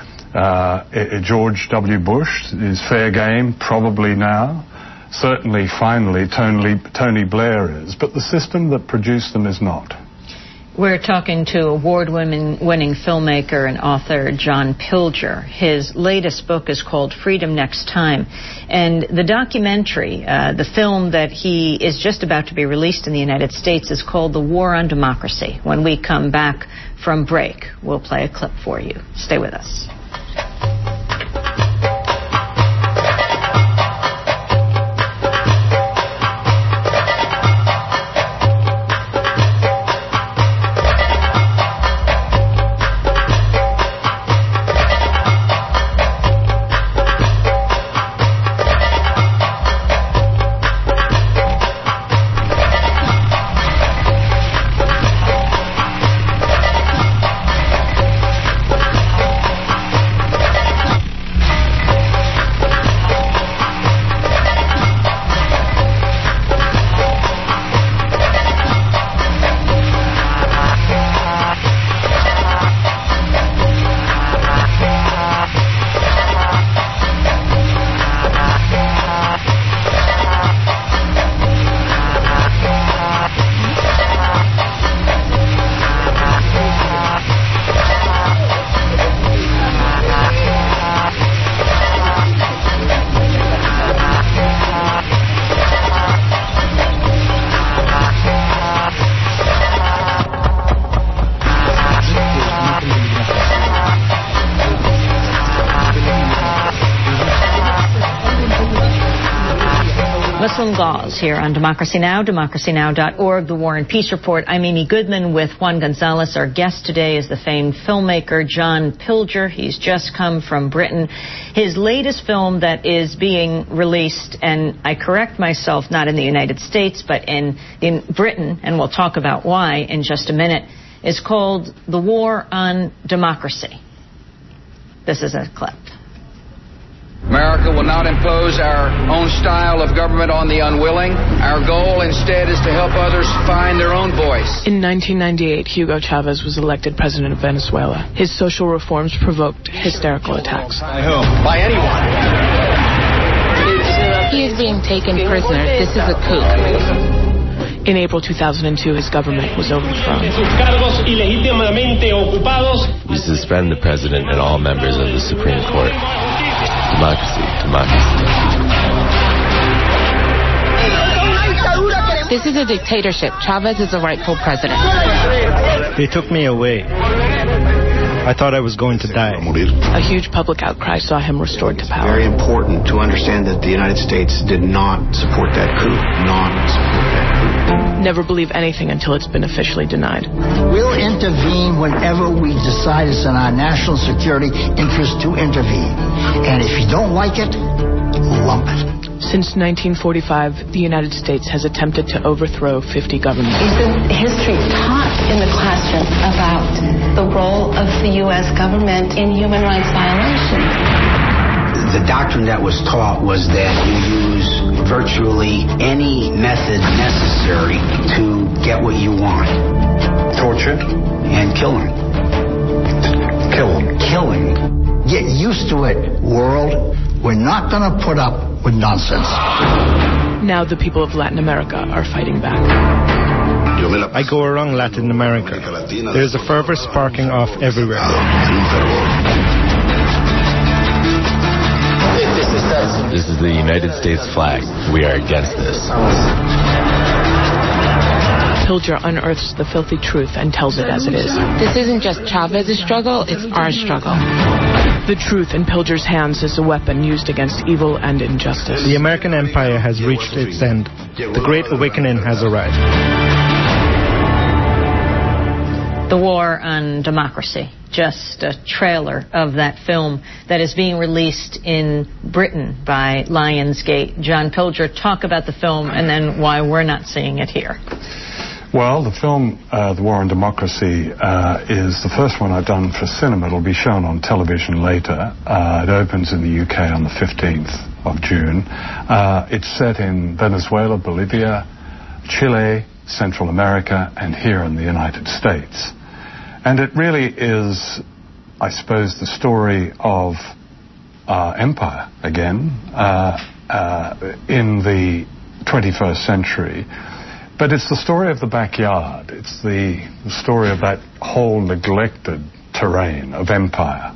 Uh, George W. Bush is fair game, probably now. Certainly, finally, Tony, Tony Blair is. But the system that produced them is not. We're talking to award-winning winning filmmaker and author John Pilger. His latest book is called Freedom Next Time. And the documentary, uh, the film that he is just about to be released in the United States, is called The War on Democracy. When we come back from break, we'll play a clip for you. Stay with us. Muslim Gauze here on Democracy Now!, democracy now dot org, The War and Peace Report. I'm Amy Goodman with Juan Gonzalez. Our guest today is the famed filmmaker John Pilger. He's just come from Britain. His latest film that is being released, and I correct myself, not in the United States, but in, in Britain, and we'll talk about why in just a minute, is called The War on Democracy. This is a clip. America will not impose our own style of government on the unwilling. Our goal instead is to help others find their own voice. In nineteen ninety-eight, Hugo Chavez was elected president of Venezuela. His social reforms provoked hysterical attacks. By whom? By anyone. He is being taken prisoner. This is a coup. In April two thousand two, his government was overthrown. We suspend the president and all members of the Supreme Court. Democracy, democracy. This is a dictatorship. Chavez is the rightful president. They took me away. I thought I was going to die. A huge public outcry saw him restored to power. Very important to understand that the United States did not support that coup. Not support that coup. Never believe anything until it's been officially denied. We'll intervene whenever we decide it's in our national security interest to intervene. And if you don't like it, lump it. Since nineteen forty-five, the United States has attempted to overthrow fifty governments. Isn't history taught in the classroom about the role of the U S government in human rights violations? The doctrine that was taught was that you use virtually any method necessary to get what you want. Torture and killing. Killing. Killing. Get used to it, world. We're not going to put up with nonsense. Now the people of Latin America are fighting back. I go around Latin America. There's a fervor sparking off everywhere. This is the United States flag. We are against this. Pilger unearths the filthy truth and tells it as it is. This isn't just Chavez's struggle, it's our struggle. The truth in Pilger's hands is a weapon used against evil and injustice. The American empire has reached its end. The Great Awakening has arrived. The War on Democracy, just a trailer of that film that is being released in Britain by Lionsgate. John Pilger, talk about the film and then why we're not seeing it here. Well, the film, uh, The War on Democracy, uh, is the first one I've done for cinema. It'll be shown on television later. Uh, it opens in the U K on the fifteenth of June. Uh, it's set in Venezuela, Bolivia, Chile, Central America, and here in the United States. And it really is, I suppose, the story of uh, empire again uh, uh, in the twenty-first century. But it's the story of the backyard. It's the, the story of that whole neglected terrain of empire.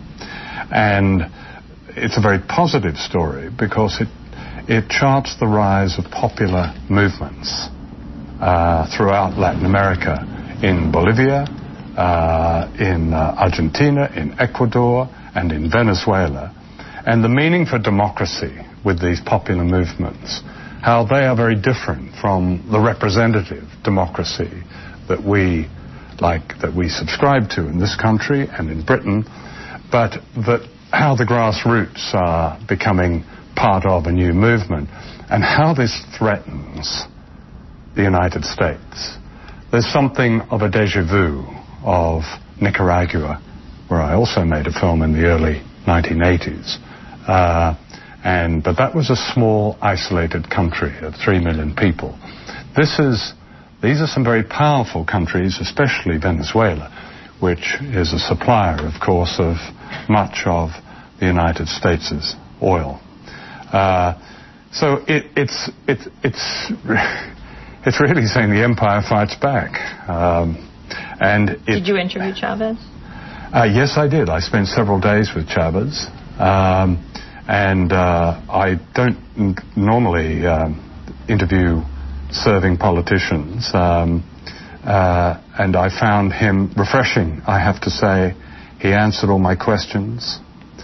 And it's a very positive story because it, it charts the rise of popular movements uh, throughout Latin America, in Bolivia, uh, in uh, Argentina, in Ecuador, and in Venezuela. And the meaning for democracy with these popular movements, how they are very different from the representative democracy that we like, that we subscribe to in this country and in Britain, but that how the grassroots are becoming part of a new movement and how this threatens the United States. There's something of a déjà vu of Nicaragua, where I also made a film in the early nineteen eighties. Uh, And, but that was a small, isolated country of three million people. This is, these are some very powerful countries, especially Venezuela, which is a supplier, of course, of much of the United States' oil. Uh, so it, it's, it, it's, it's really saying the empire fights back. Um, and it, Did you interview Chavez? Uh, yes, I did. I spent several days with Chavez. Um, And uh, I don't n- normally um, interview serving politicians. Um, uh, and I found him refreshing, I have to say. He answered all my questions.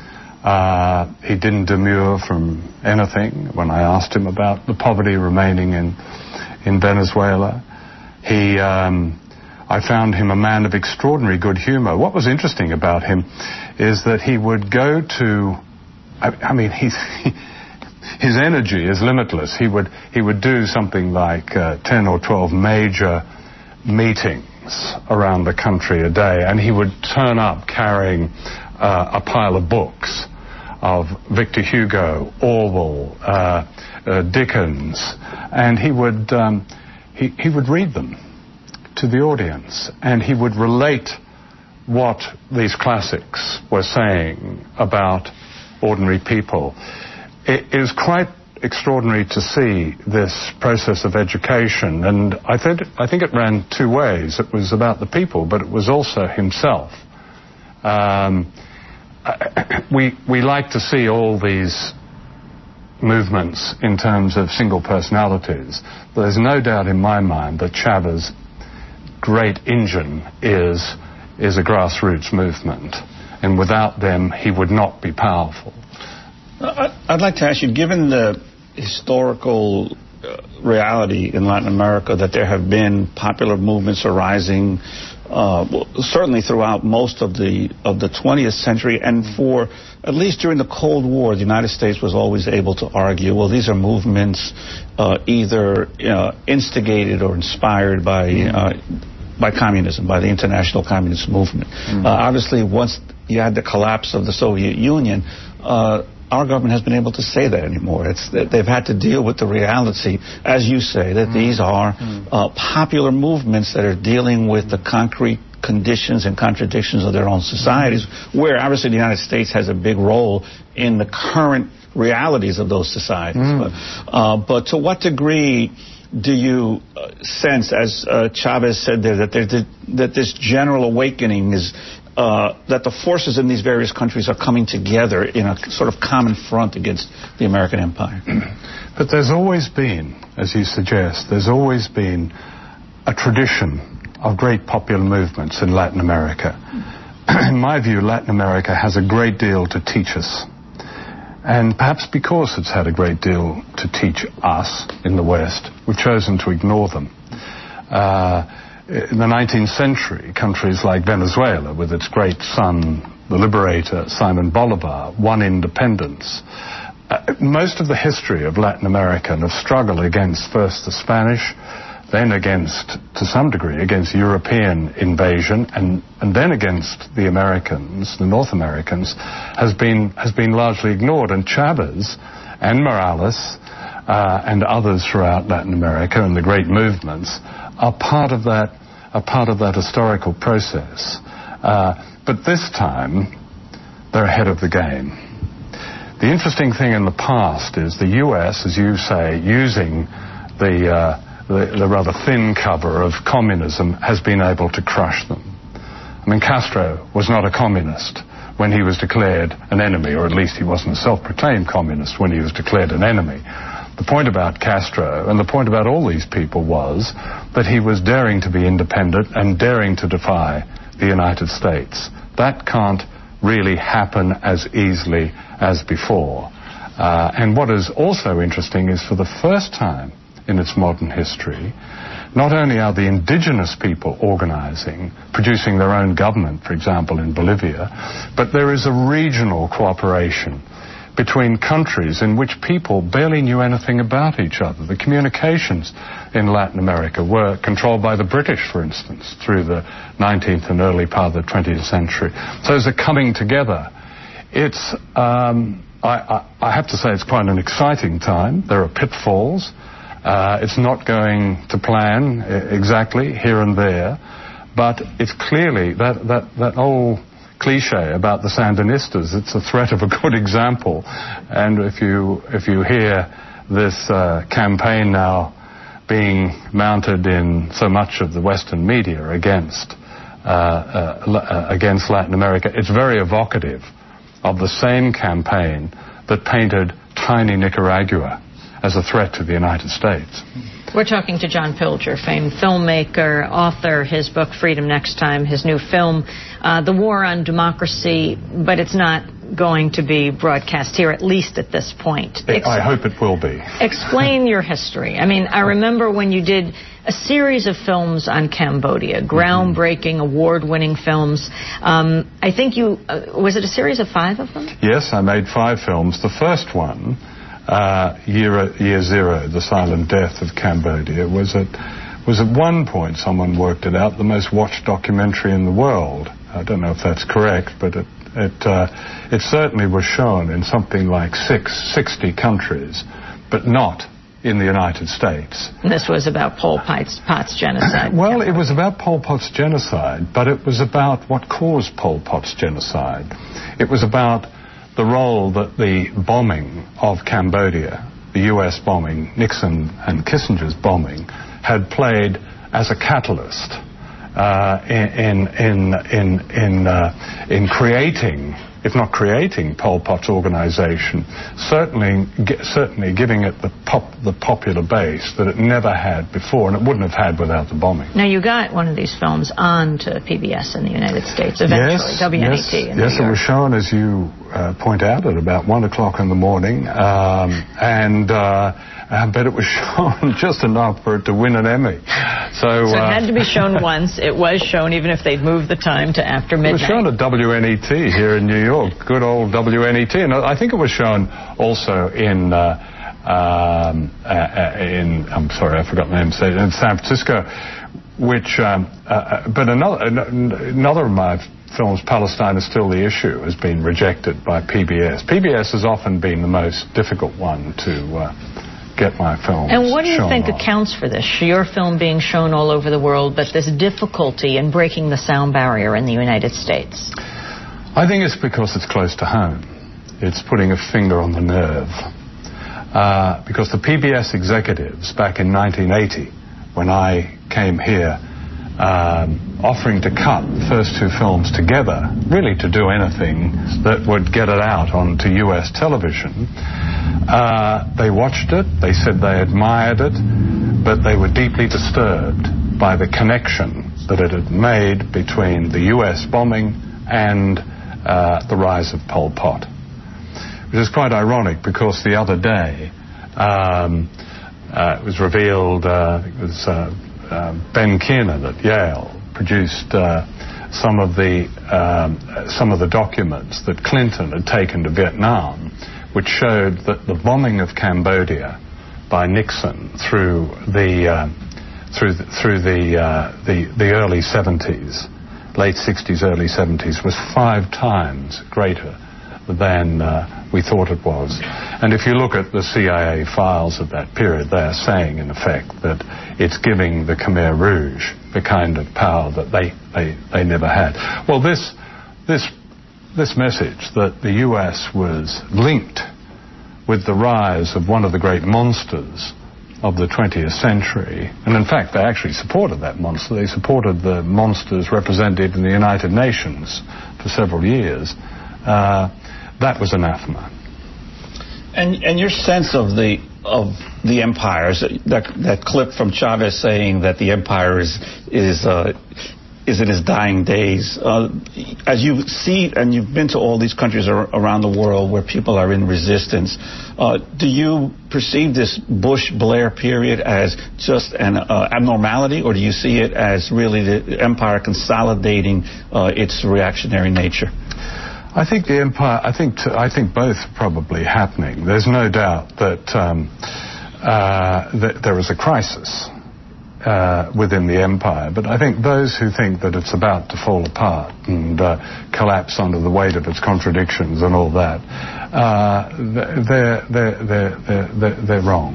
Uh, he didn't demur from anything when I asked him about the poverty remaining in, in Venezuela. He, um, I found him a man of extraordinary good humor. What was interesting about him is that he would go to... I mean, he's, he, his energy is limitless. He would he would do something like uh, ten or twelve major meetings around the country a day, and he would turn up carrying uh, a pile of books of Victor Hugo, Orwell, uh, uh, Dickens, and he would um, he, he would read them to the audience, and he would relate what these classics were saying about ordinary people. It, it was quite extraordinary to see this process of education, and I think I think it ran two ways. It was about the people, but it was also himself. Um, we we like to see all these movements in terms of single personalities. But there's no doubt in my mind that Chavez' great engine is is a grassroots movement, and without them he would not be powerful. I'd like to ask you, given the historical uh, reality in Latin America that there have been popular movements arising uh, certainly throughout most of the of the twentieth century, and for at least during the Cold War, the United States was always able to argue, well, these are movements uh, either uh, instigated or inspired by uh, by communism, by the international communist movement. Mm-hmm. Uh, obviously, once you had the collapse of the Soviet Union, uh, our government has been able to say that anymore. It's that they've had to deal with the reality, as you say, that mm. these are mm. uh, popular movements that are dealing with the concrete conditions and contradictions of their own societies, where obviously the United States has a big role in the current realities of those societies. Mm. But, uh, but to what degree do you uh, sense, as uh, Chavez said there, that, there, that this general awakening is Uh, that the forces in these various countries are coming together in a sort of common front against the American empire? But there's always been, as you suggest, there's always been a tradition of great popular movements in Latin America. In my view, Latin America has a great deal to teach us. And perhaps because it's had a great deal to teach us in the West, we've chosen to ignore them. Uh, In the nineteenth century, countries like Venezuela, with its great son, the liberator, Simon Bolivar, won independence. Uh, most of the history of Latin America and of struggle against first the Spanish, then against, to some degree, against European invasion, and, and then against the Americans, the North Americans, has been, has been largely ignored. And Chavez and Morales uh, and others throughout Latin America and the great movements are part of that are part of that historical process. Uh, but this time, they're ahead of the game. The interesting thing in the past is the U S, as you say, using the, uh, the, the rather thin cover of communism, has been able to crush them. I mean, Castro was not a communist when he was declared an enemy, or at least he wasn't a self-proclaimed communist when he was declared an enemy. The point about Castro, and the point about all these people, was that he was daring to be independent and daring to defy the United States. That can't really happen as easily as before. Uh, and what is also interesting is, for the first time in its modern history, not only are the indigenous people organizing, producing their own government, for example, in Bolivia, but there is a regional cooperation between countries in which people barely knew anything about each other. The communications in Latin America were controlled by the British, for instance, through the nineteenth and early part of the twentieth century. So there's a coming together. It's, um, I, I, I have to say, it's quite an exciting time. There are pitfalls. Uh, it's not going to plan exactly here and there, but it's clearly that, that, that old cliche about the Sandinistas, it's a threat of a good example. And if you if you hear this uh, campaign now being mounted in so much of the Western media against uh, uh, against Latin America, it's very evocative of the same campaign that painted tiny Nicaragua as a threat to the United States. We're talking to John Pilger, famed filmmaker, author, his book Freedom Next Time, his new film, uh, The War on Democracy, but it's not going to be broadcast here, at least at this point. Ex- I hope it will be. Explain your history. I mean, I remember when you did a series of films on Cambodia, groundbreaking, mm-hmm. award-winning films. Um, I think you, uh, was it a series of five of them? Yes, I made five films. The first one, Uh, year, year Zero, The Silent Death of Cambodia, was at, was at one point, someone worked it out, the most watched documentary in the world. I don't know if that's correct, but it, It, uh, it certainly was shown in something like six, sixty countries, but not in the United States. This was about Pol Pot's, Pot's genocide. Well, it was about Pol Pot's genocide, but it was about what caused Pol Pot's genocide. It was about the role that the bombing of Cambodia, the U S bombing, Nixon and Kissinger's bombing, had played as a catalyst uh, in in in in uh, in creating, if not creating, Pol Pot's organization, certainly certainly giving it the pop the popular base that it never had before, and it wouldn't have had without the bombing. Now, you got one of these films on to P B S in the United States eventually, yes, W N E T. Yes, in yes, New it was York. shown, as you uh, point out, at about one o'clock in the morning, um, and. Uh, Uh, but it was shown just enough for it to win an Emmy. So, so it uh, had to be shown once. It was shown even if they'd moved the time to after midnight. It was shown at W N E T here in New York, good old W N E T. And I think it was shown also in, uh, um, uh, in I'm sorry, I forgot the name, in San Francisco, which, um, uh, but another, another of my films, Palestine Is Still the Issue, has been rejected by P B S. P B S has often been the most difficult one to uh, get my films. And what do you think on. accounts for this? Your film being shown all over the world, but this difficulty in breaking the sound barrier in the United States? I think it's because it's close to home. It's putting a finger on the nerve. Uh, because the P B S executives back in nineteen eighty, when I came here, um, offering to cut the first two films together, really to do anything that would get it out onto U S television, uh, they watched it, they said they admired it, but they were deeply disturbed by the connection that it had made between the U S bombing and uh, the rise of Pol Pot. Which is quite ironic, because the other day um, uh, it was revealed, uh, it was uh, uh, Ben Kiernan at Yale produced uh, some of the um, some of the documents that Clinton had taken to Vietnam, which showed that the bombing of Cambodia by Nixon through the uh, through the, through the, uh, the the early seventies, late sixties, early seventies, was five times greater than uh, we thought it was. And if you look at the C I A files of that period, they are saying, in effect, that it's giving the Khmer Rouge the kind of power that they, they, they never had. Well, this, this, this message that the U S was linked with the rise of one of the great monsters of the twentieth century, and in fact they actually supported that monster. They supported the monsters represented in the United Nations for several years. Uh, that was anathema. And and your sense of the of the empires, that that clip from Chavez saying that the empire is is uh, is in its dying days. Uh, as you see, and you've been to all these countries ar- around the world where people are in resistance, uh, do you perceive this Bush-Blair period as just an uh, abnormality, or do you see it as really the empire consolidating uh, its reactionary nature? I think the empire. I think. T- I think both are probably happening. There's no doubt that um, uh, that there is a crisis uh, within the empire. But I think those who think that it's about to fall apart and uh, collapse under the weight of its contradictions and all that, uh, they're they're they're they're, they're wrong.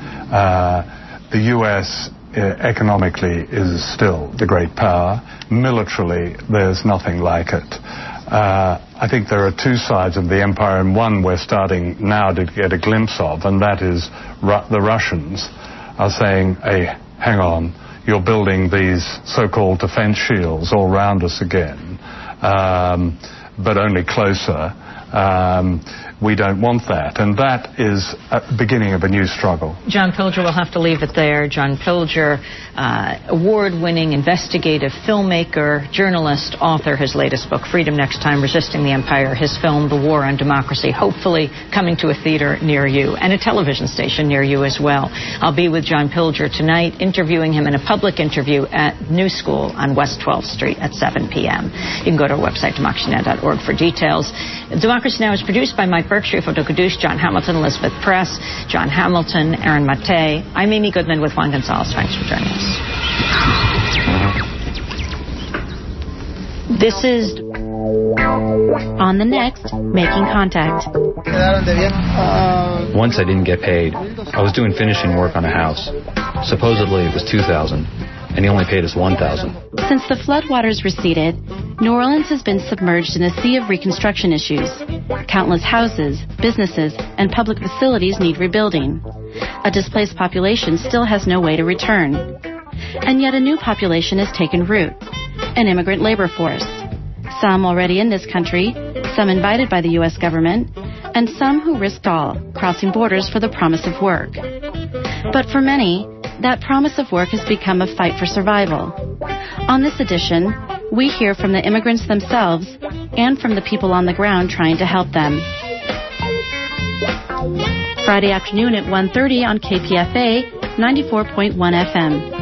Uh, the U S uh, economically is still the great power. Militarily, there's nothing like it. Uh, I think there are two sides of the empire, and one we're starting now to get a glimpse of, and that is Ru- the Russians are saying, hey, hang on, you're building these so-called defense shields all around us again, um, but only closer. Um, we don't want that. And that is a beginning of a new struggle. John Pilger, we'll have to leave it there. John Pilger, uh, award-winning investigative filmmaker, journalist, author. His latest book, Freedom Next Time, Resisting the Empire. His film, The War on Democracy, hopefully coming to a theater near you and a television station near you as well. I'll be with John Pilger tonight, interviewing him in a public interview at New School on West twelfth Street at seven p.m. You can go to our website, democracy now dot org, for details. Democracy Now! Is produced by Mike Berkshire, Photo Kadush, John Hamilton, Elizabeth Press, John Hamilton, Aaron Mate. I'm Amy Goodman with Juan Gonzalez. Thanks for joining us. This is... On the next, Making Contact. Once I didn't get paid. I was doing finishing work on a house. Supposedly it was two thousand dollars, and he only paid us one thousand dollars. Since the floodwaters receded, New Orleans has been submerged in a sea of reconstruction issues. Countless houses, businesses, and public facilities need rebuilding. A displaced population still has no way to return. And yet a new population has taken root, an immigrant labor force. Some already in this country, some invited by the U S government, and some who risked all, crossing borders for the promise of work. But for many, that promise of work has become a fight for survival. On this edition, we hear from the immigrants themselves and from the people on the ground trying to help them. Friday afternoon at one thirty on K P F A ninety-four point one F M.